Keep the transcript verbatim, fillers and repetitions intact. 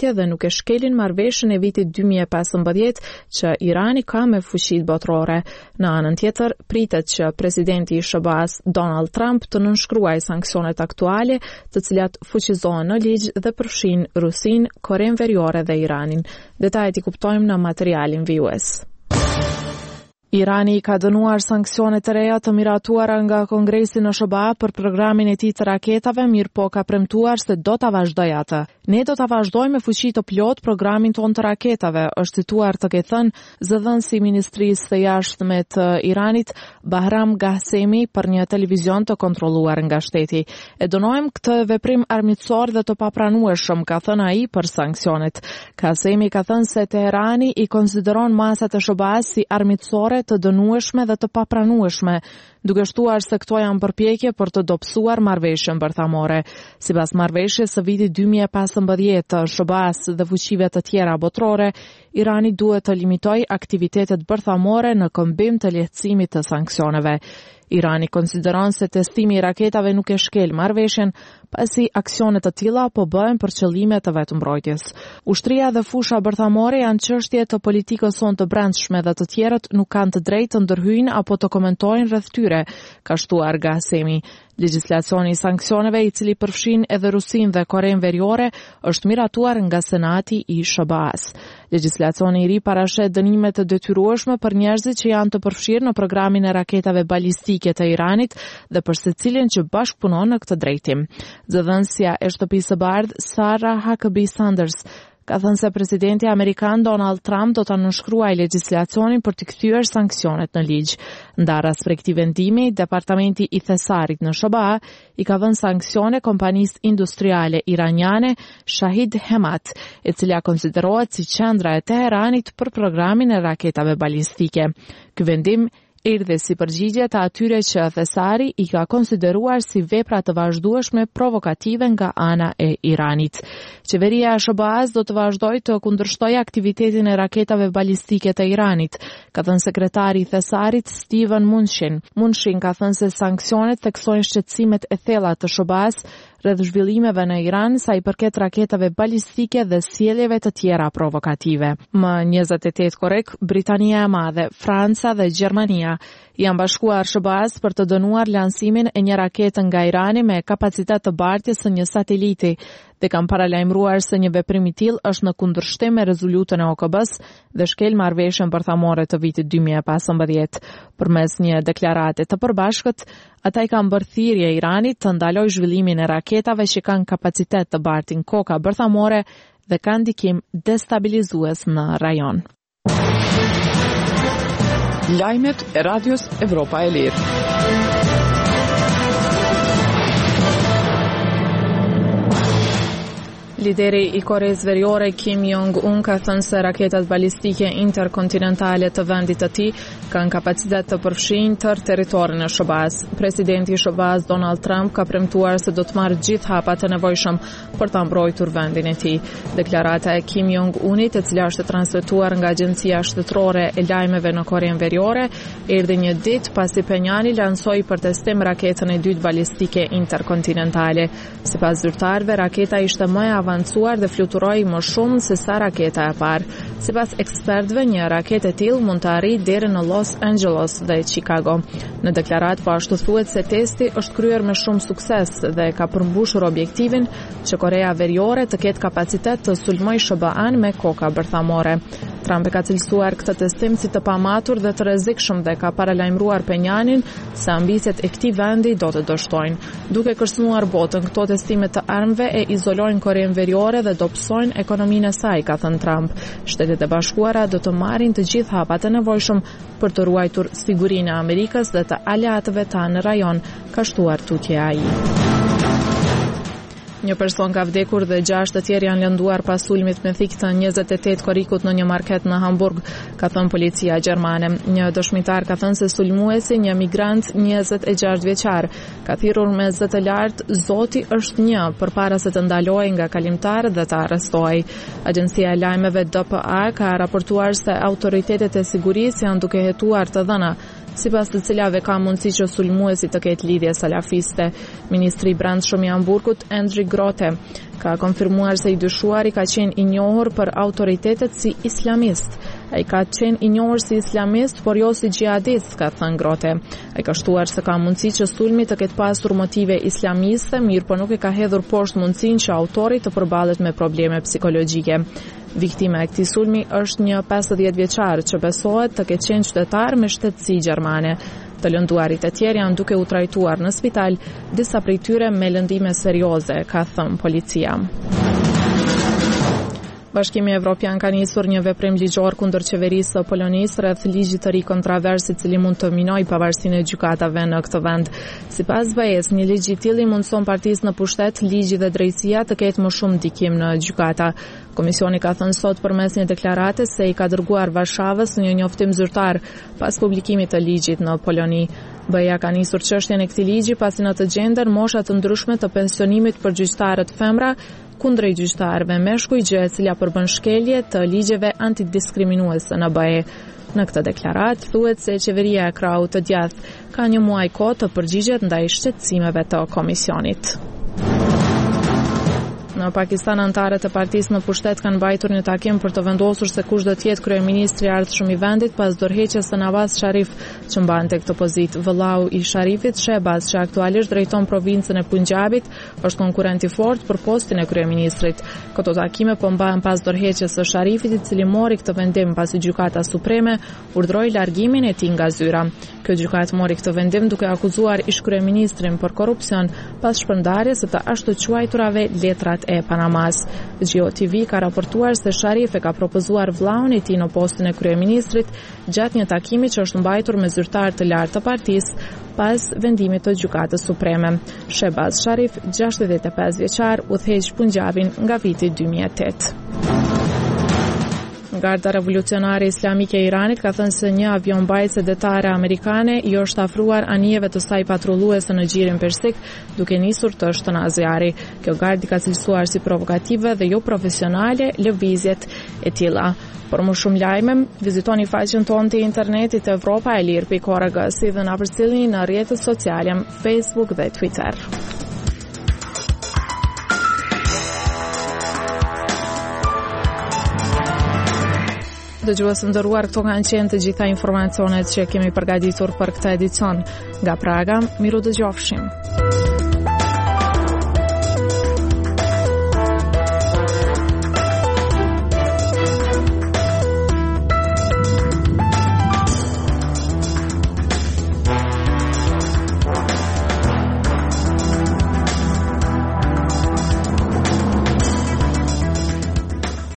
mbrojtje dhe nuk e shkelin marrëveshjen e vitit dy mijë e pesëmbëdhjetë që Irani ka me fuqitë botërore. Në anën tjetër, pritet që presidenti i S B A-s Donald Trump të nënshkruajë sanksionet aktuale, të cilat fuqizohen në ligj dhe përfshin Rusinë, Korenë Veriore dhe Iranin. Detajet i kuptojmë në materialin vijues. Irani ka dënuar sankcione të reja të miratuara nga Kongresi në S B A për programin e tij të raketave, mirë po ka premtuar se do ta vazhdojë atë. Ne do ta vazhdojmë me fuqi të plot programin ton të raketave, është cituar të ketë thënë zëdhënësi i Ministrisë së Jashtme të Iranit, Bahram Ghasemi, për një televizion të kontrolluar nga shteti. E dënojmë këtë veprim armiqësor dhe të papranueshëm, ka thënë ai për sanksionet. Ghasemi ka thënë se Teherani i konsideron masat e S B A-s si armiqësore të dënueshme dhe të papranueshme, duke shtuar se këto janë përpjekje për të dobësuar marrëveshjen bërthamore. Sipas marrëveshjes së vitit dy mijë e pesëmbëdhjetë të S B A-s dhe fuqive të tjera botërore, Irani duhet të limitojë aktivitetet bërthamore në këmbim të lehtësimit të sanksioneve. Irani konsideron se testimi i raketave nuk e shkel marrëveshjen, pasi aksionet të tilla po bëhen për qëllime të vetëmbrojtjes. Ushtria dhe fusha bërthamore janë çështje të politikës sonë të brendshme dhe të tjerët nuk kanë të drejtë të ndërhyjnë apo të komentojnë rreth tyre, ka shtuar Ghasemi. Legjislacioni i sanksioneve, i cili përfshin edhe Rusinë dhe Korenë Veriore, është miratuar nga Senati i S B A-s. Legjislacioni i ri parashet dënime të detyrueshme për njerëzit që janë të përfshirë në programin e raketave balistike të Iranit dhe për secilin që bashkëpunon në këtë drejtim. Zëdhënësja e shtëpisë së bardhë Sarah Huckabee Sanders ka thënë se presidenti amerikan Donald Trump do ta nënshkruajë legjislacionin për të kthyer sanksionet në ligj. Ndarras prej këtij vendimi, Departamenti i Thesarit në S B A i ka dhënë sanksione kompanisë industriale iraniane Shahid Hemat, e cila konsiderohet si qendra e Teheranit për programin e raketave balistike. Ky vendim erdhi si përgjigje të atyre që Thesari i ka konsideruar si vepra të vazhdueshme provokative nga ana e Iranit. Qeveria e S B A-s do të vazhdojë të kundërshtojë aktivitetin e raketave balistike të Iranit, ka thënë sekretari i Thesarit Steven Munshin. Munshin ka thënë se sanksionet theksojnë shqetësimet e thella të S B A-s rreth zhvillimeve në Iran sa i përket raketave balistike dhe sjelljeve të tjera provokative. Më njëzet e tetë korrik, Britania e Madhe, Franca dhe Gjermania janë bashkuar S B A-s për të dënuar lansimin e një rakete nga Irani me kapacitet të bartjes së një sateliti dhe kanë paralajmëruar se një veprim i tillë është në kundërshtim me rezolutën e O K B-s dhe shkel marrëveshjen bërthamore të vitit dy mijë e pesëmbëdhjetë. Përmes një deklarate të përbashkët, ata i kanë bërë thirrje Iranit të ndalojë zhvillimin e raketave që kanë kapacitet të bartin koka bërthamore dhe kanë ndikim destabilizues në rajon. Lajmet e Radios Evropa e Lirë. Lideri i Koreas Veriore Kim Jong-un ka thënë se raketat balistike interkontinentale të vendit të tij kanë kapacitet të përfshijnë tërë territorin e S B A-s. Presidenti i S B A-s Donald Trump ka premtuar se do të marrë gjithë hapat e nevojshëm për ta mbrojtur vendin e tij. Deklarata e Kim Jong-unit, e cila është transmetuar nga Agjencia Shtetërore e Lajmeve në Korenë Veriore, erdhi një ditë pasi Penjani lansoi për testim raketën e dytë balistike interkontinentale. Sipas zyrtarëve, raketa ishte më e avancuar dhe fluturoi më shumë se sa raketa e parë. Sipas ekspertëve, një raketë e tillë mund të arrijë deri në Los Angeles dhe Chicago. Në deklaratë po ashtu thuhet se testi është kryer me shumë sukses dhe ka përmbushur objektivin që Korea Veriore të ketë kapacitet të sulmojë S B A-n me koka bërthamore. Trump e ka cilësuar këtë testim si të pamatur dhe të rrezikshëm dhe ka paralajmëruar Penjanin se ambicet e këtij vendi do të dështojnë. Duke kërcënuar botën, këto testime të armëve e izolojnë Korenë Veriore dhe dobësojnë ekonominë e saj, ka thënë Trump. Shtetet e Bashkuara do të marrin të gjithë hapat e nevojshëm për të ruajtur sigurinë e Amerikës dhe të aleatëve tanë në rajon, ka shtuar tutje ai. Një person ka vdekur dhe gjashtë të tjerë janë lënduar pas sulmit me thikë të njëzet e tetë korrikut në një market në Hamburg, ka thënë policia gjermane. Një dëshmitar ka thënë se sulmuesi, një migrant njëzet e gjashtë vjeçar, ka thirrur me zë të lartë "Zoti është një" përpara se të ndalojë nga kalimtarët dhe të arrestohej. Agjencia e lajmeve D P A ka raportuar se autoritetet e sigurisë janë duke hetuar të dhëna sipas të cilave ka mundësi që sulmuesi të ketë lidhje salafiste. Ministri i Brendshëm i Hamburgut, Andrew Grote, ka konfirmuar se i dyshuari ka qenë i njohur për autoritetet si islamist. Ai ka qenë i njohur si islamist, por jo si xhihadist, ka thënë Grote. Ai ka shtuar se ka mundësi që sulmi të ketë pasur motive islamiste, mirë po nuk e ka hedhur poshtë mundësinë që autori të përballet me probleme psikologjike. Viktima e këtij sulmi është një pesëdhjetë vjeçar që besohet të ketë qenë qytetar me shtetësi gjermane. Të lënduarit e tjerë janë duke u trajtuar në spital, disa prej tyre me lëndime serioze, ka thënë policia. Bashkimi Evropian ka nisur një veprim ligjor kundër qeverisë së Polonisë rreth ligjit të ri kontroversë i cili mund të minojë pavarësinë e gjykatave në këtë vend. Sipas B E S, një ligj i tillë mundson partisë në pushtet, ligji dhe drejtësia të ketë më shumë ndikim në gjykata. Komisioni ka thënë sot përmes një deklarate se i ka dërguar Varshavës një njoftim zyrtar pas publikimit të ligjit në Poloni. B E A ka nisur çështjen e këtij ligji pasi në të gjendën mosha të ndryshme të pensionimit për gjyqtarët femra kundrejt gjyqtarëve meshkuj, gjë e cila përbën shkelje të ligjeve antidiskriminuese në B E. Në këtë deklarat thuhet se qeveria e Krahut të Djathtë ka një muaj kohë të përgjigjet ndaj shqetësimeve të komisionit. Në Pakistan, anëtarët e partisë në pushtet kanë mbajtur një takim për të vendosur se kush do të jetë kryeministri i ardhshëm i vendit pas dorëheqjes së Nawaz Sharif, që mbante këtë pozitë. Vëllau i Sharifit, Shehbaz, që aktualisht drejton provincën e Punjabit, është konkurrent i fortë për postin e kryeministrit. Këto takime po mbahen pas dorëheqjes së Sharifit, i cili mori këtë vendim pasi Gjykata Supreme urdhëroi largimin e tij nga zyra. Kjo gjykatë mori këtë vendim duke akuzuar ish-kryeministrin për korrupsion pas shpërndarjes së të ashtu quajturave letrat e Panamas. G O T V ka raportuar se Sharif e ka propozuar vllaun e tij në postin e kryeministrit gjatë një takimi që është mbajtur me zyrtar të lartë të partisë pas vendimit të Gjykatës Supreme. Shehbaz Sharif, gjashtëdhjetë e pesë vjeçar, udhëheq Punjabin nga viti dy mijë e tetë. Garda revolucionare islamike e Iranit ka thënë se një avion mbajtëse detare amerikane i është afruar anijeve të saj patrulluese në gjirin persik, duke nisur të shtonë zjarri. Kjo gardë ka cilësuar si provokative dhe jo profesionale lëvizjet e tilla. Për më shumë lajme, vizitoni faqen tonë të internetit Evropa e Lirë pikë org, si dhe na përcjellni në rrjetet sociale, Facebook dhe Twitter. Dëgjues të nderuar, këto kanë qenë të gjitha informacionet që kemi përgatitur për këtë edicion. Nga Praga, miru dëgjofshim.